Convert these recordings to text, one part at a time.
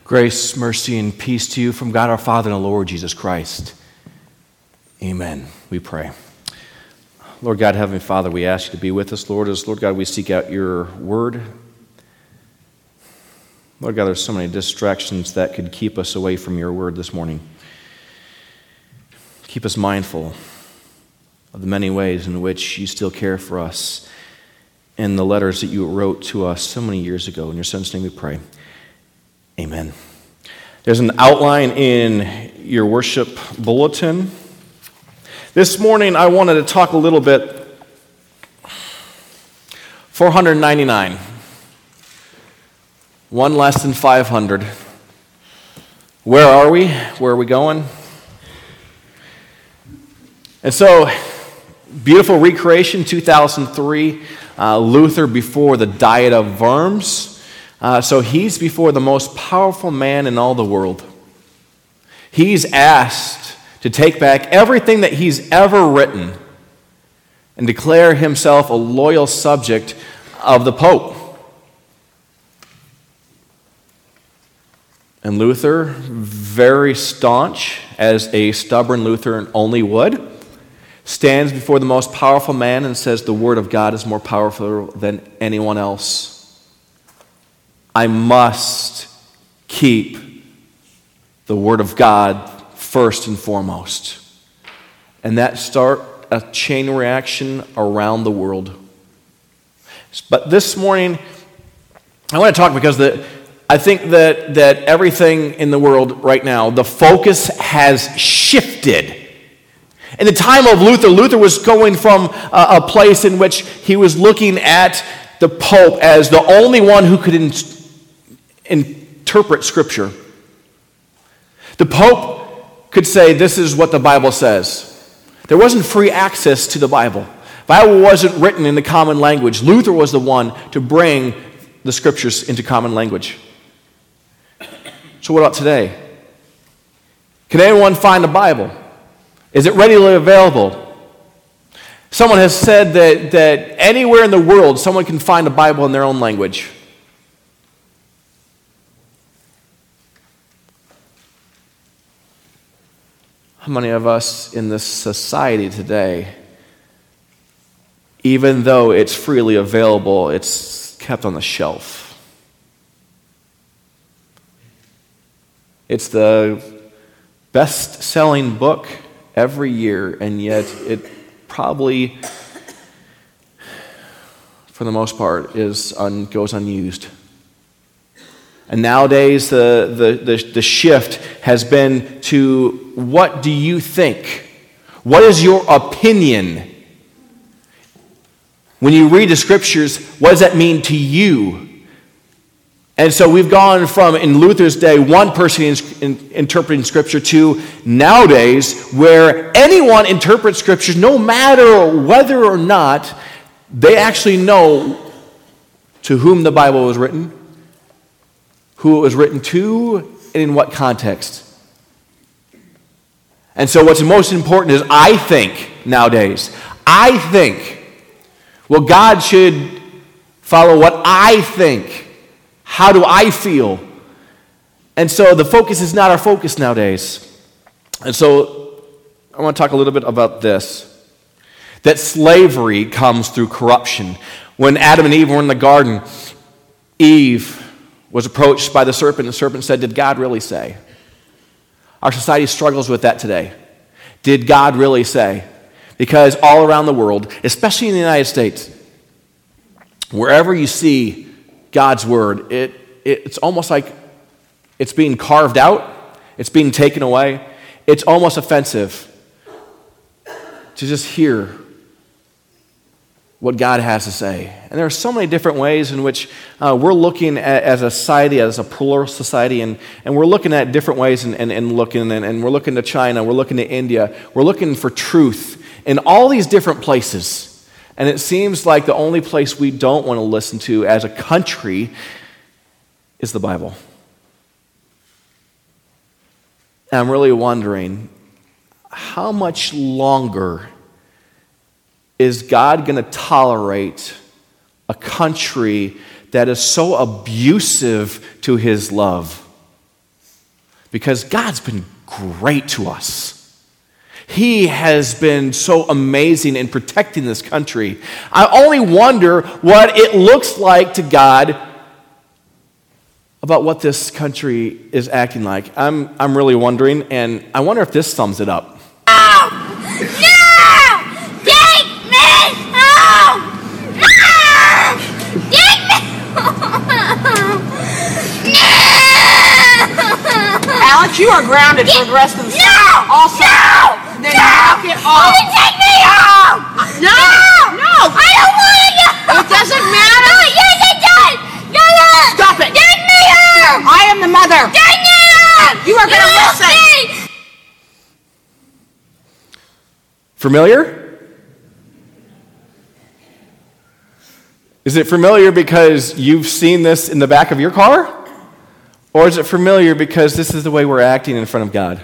Grace, mercy, and peace to you from God our Father and the Lord Jesus Christ. Amen. We pray. Lord God, Heavenly Father, we ask you to be with us, Lord. As Lord God, we seek out your word. Lord God, there's so many distractions that could keep us away from your word this morning. Keep us mindful of the many ways in which you still care for us and the letters that you wrote to us so many years ago. In your Son's name we pray. Amen. There's an outline in your worship bulletin. This morning I wanted to talk a little bit. 499. One less than 500. Where are we? Where are we going? And so, beautiful recreation, 2003. Luther before the Diet of Worms. So he's before the most powerful man in all the world. He's asked to take back everything that he's ever written and declare himself a loyal subject of the Pope. And Luther, very staunch, as a stubborn Lutheran only would, stands before the most powerful man and says, the Word of God is more powerful than anyone else. I must keep the Word of God first and foremost. And that start a chain reaction around the world. But this morning, I want to talk because I think that everything in the world right now, the focus has shifted. In the time of Luther, Luther was going from a place in which he was looking at the Pope as the only one who could interpret Scripture. The Pope could say, this is what the Bible says. There wasn't free access to the Bible. The Bible wasn't written in the common language. Luther was the one to bring the Scriptures into common language. So what about today? Can anyone find a Bible? Is it readily available? Someone has said that anywhere in the world, someone can find a Bible in their own language. How many of us in this society today, even though it's freely available, it's kept on the shelf? It's the best-selling book every year, and yet it probably, for the most part, goes unused. And nowadays, the shift has been to, what do you think? What is your opinion? When you read the Scriptures, what does that mean to you? And so we've gone from, in Luther's day, one person interpreting Scripture to nowadays where anyone interprets Scripture, no matter whether or not they actually know to whom the Bible was written, who it was written to, and in what context. And so what's most important is, I think, nowadays, well, God should follow what I think. How do I feel? And so the focus is not our focus nowadays. And so I want to talk a little bit about this. That slavery comes through corruption. When Adam and Eve were in the garden, Eve was approached by the serpent, and the serpent said, did God really say? Our society struggles with that today. Did God really say? Because all around the world, especially in the United States, wherever you see God's word, it's almost like it's being carved out, it's being taken away. It's almost offensive to just hear what God has to say. And there are so many different ways in which we're looking at, as a society, as a plural society, and we're looking at different ways and looking, and we're looking to China, we're looking to India, we're looking for truth in all these different places. And it seems like the only place we don't want to listen to as a country is the Bible. And I'm really wondering, how much longer is God going to tolerate a country that is so abusive to his love? because God's been great to us. He has been so amazing in protecting this country. I only wonder what it looks like to God about what this country is acting like. I'm really wondering, and I wonder if this sums it up. Alex, you are grounded for the rest of the summer. No! Also, No! Then knock it off. Only take me home! No! No! I don't want to go! It doesn't matter! No, yes, it does! Stop it! Take me home! I am the mother! Take me home! You are going to listen! Familiar? Is it familiar because you've seen this in the back of your car? Or is it familiar because this is the way we're acting in front of God?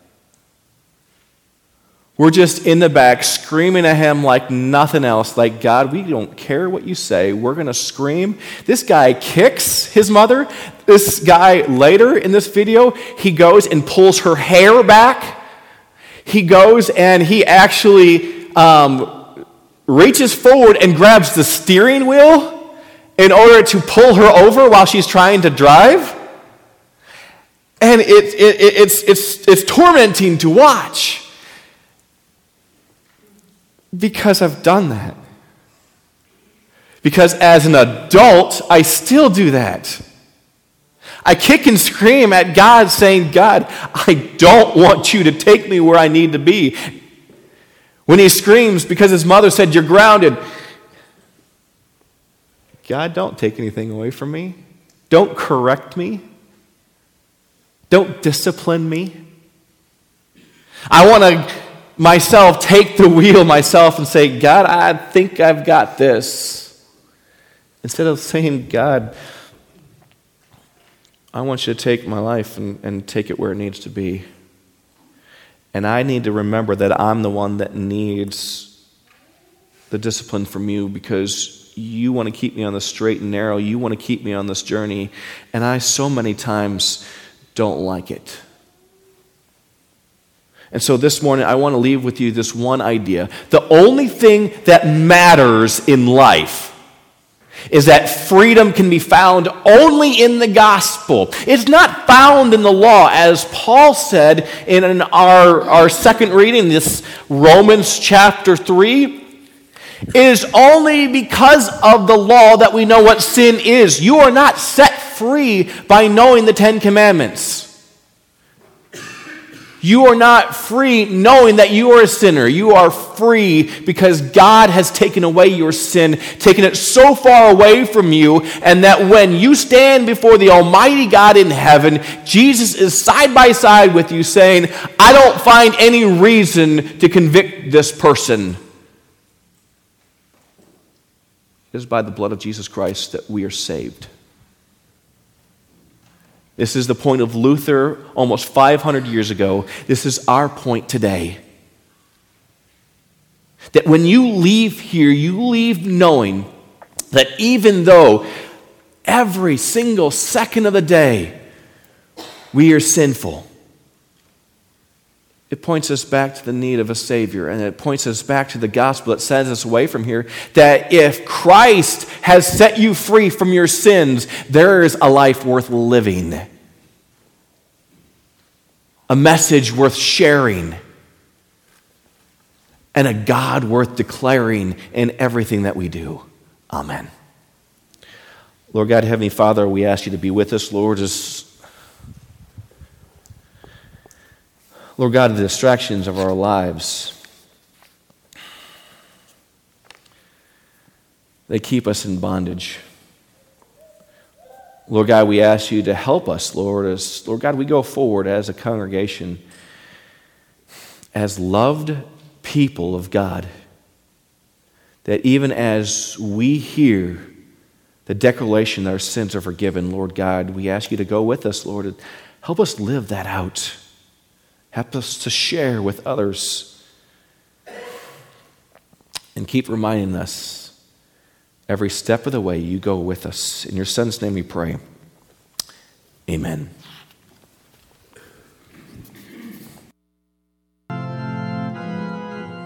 We're just in the back screaming at him like nothing else, like, God, we don't care what you say. We're going to scream. This guy kicks his mother. This guy later in this video, he goes and pulls her hair back. He goes and he actually reaches forward and grabs the steering wheel in order to pull her over while she's trying to drive. And it's tormenting to watch because I've done that. Because as an adult, I still do that. I kick and scream at God saying, God, I don't want you to take me where I need to be. When he screams because his mother said, you're grounded. God, don't take anything away from me. Don't correct me. Don't discipline me. I want to myself take the wheel myself and say, God, I think I've got this. Instead of saying, God, I want you to take my life and take it where it needs to be. And I need to remember that I'm the one that needs the discipline from you because you want to keep me on the straight and narrow. You want to keep me on this journey. And I so many times don't like it. And so this morning, I want to leave with you this one idea. The only thing that matters in life is that freedom can be found only in the gospel. It's not found in the law. As Paul said in our second reading, this Romans chapter 3, it is only because of the law that we know what sin is. You are not set free by knowing the Ten Commandments. You are not free knowing that you are a sinner. You are free because God has taken away your sin, taken it so far away from you, and that when you stand before the Almighty God in heaven, Jesus is side by side with you saying, I don't find any reason to convict this person. It is by the blood of Jesus Christ that we are saved. This is the point of Luther almost 500 years ago. This is our point today. That when you leave here, you leave knowing that even though every single second of the day we are sinful, it points us back to the need of a Savior, and it points us back to the gospel that sends us away from here, that if Christ has set you free from your sins, there is a life worth living, a message worth sharing, and a God worth declaring in everything that we do. Amen. Lord God, Heavenly Father, we ask you to be with us, Lord, Lord God, the distractions of our lives, they keep us in bondage. Lord God, we ask you to help us, Lord, as, Lord God, we go forward as a congregation, as loved people of God, that even as we hear the declaration that our sins are forgiven, Lord God, we ask you to go with us, Lord, and help us live that out. Help us to share with others and keep reminding us every step of the way you go with us. In your Son's name we pray. Amen.